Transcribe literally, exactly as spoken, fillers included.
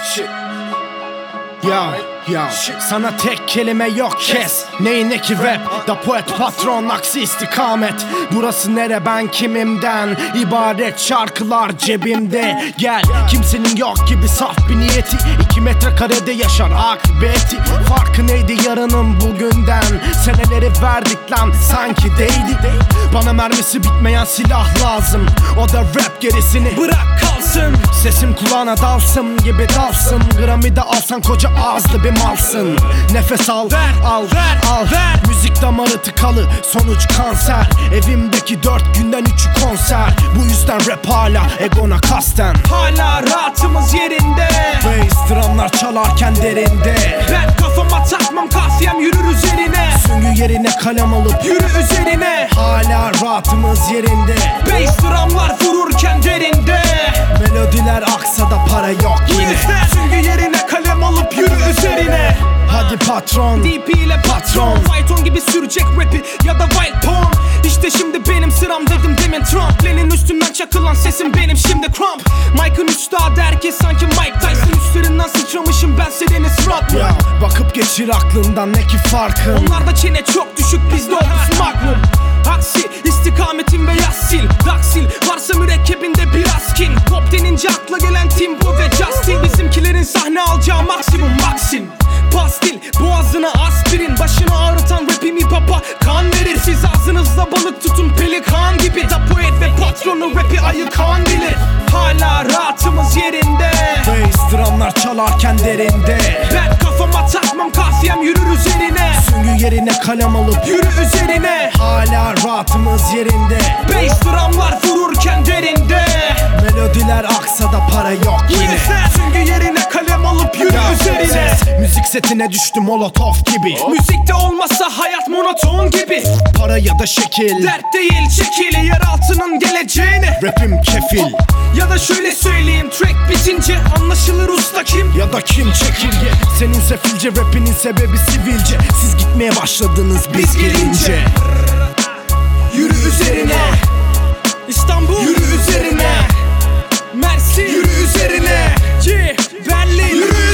Ya ya sana tek kelime yok, kes. Neyin eki rap, da poet patron aksi istikamet. Burası nere, ben kimimden ibaret, şarkılar cebimde. Gel, kimsenin yok gibi saf bir niyeti. İki metrekarede yaşar akıbeti. Farkı neydi yarının bugünden? Seneleri verdik lan sanki değdi. Bana mermisi bitmeyen silah lazım, o da rap, gerisini bırak kalsın. Sesim kulağına dalsın gibi dalsın. Grammy de alsan koca ağızlı bir malsın. Nefes al, ver, al, ver, al, ver. Müzik damarı tıkalı, sonuç kanser. Evimdeki dört günden üçü konser. Bu yüzden rap hala egona kasten. Hala rahatımız yerinde, Bass drumlar çalarken derinde. ben kafama takmam, kafiyem yürür üzerine. Süngü yerine kalem alıp Yürü üzerine, hala rahatımız yerinde. bass drumlar vururken derinde. Melodiler aksa da para yok Bu yine. yüzden süngü yerine kalem alıp yürü üzerine. Hadi patron, D P ile patron, Python gibi sürecek rapi ya da wild porn. İşte şimdi benim sıram dedim demin Trump. Lenin üstünden çakılan sesim benim şimdi crump. Mike'ın üstadı herkes sanki Mike Tyson. Üstlerinden sıçramışım ben Serenus Rodman. ya bakıp geçir aklından ne ki farkın. Onlarda çene çok düşük, bizde ofis magnum. Aksi istikametin ve yassil Daksil varsa mürekkebinde biraz kin. Pop denince akla gelen Timbo ve Justin. Bizimkilerin sahne alacağı maksimum Maxim. Pastil boğazına aspirin, başını ağrıtan rapim hip hop'a kan verir. Siz ağzınızda balık tutun pelikan gibi. Da poet ve patronu rapi ayıkan bilir. Hala rahatımız yerinde, Bass drumlar çalarken derinde. ben kafama takmam, kafiyem yürür üzerine. Süngü yerine kalem alıp Yürü üzerine, hala rahatımız yerinde. bass drumlar vururken derinde. Melodiler aksa da para yok Bu yine. yüzden süngü yerine kalem alıp yürü Ya, üzerine. ses, müzik setine düştü molotov gibi. Müzikte olmazsa hayat monoton gibi. Para ya da şekil, Dert değil çekili, yer altının geleceğini. rapim kefil. Ya da şöyle söyleyeyim, track bitince anlaşılır usta kim. Ya da kim çekirge, senin sefilce, rapinin sebebi sivilce. Siz gitmeye başladınız biz gelince. Yürü üzerine, İstanbul yürü üzerine, Mersin yürü üzerine, C Berlin yürü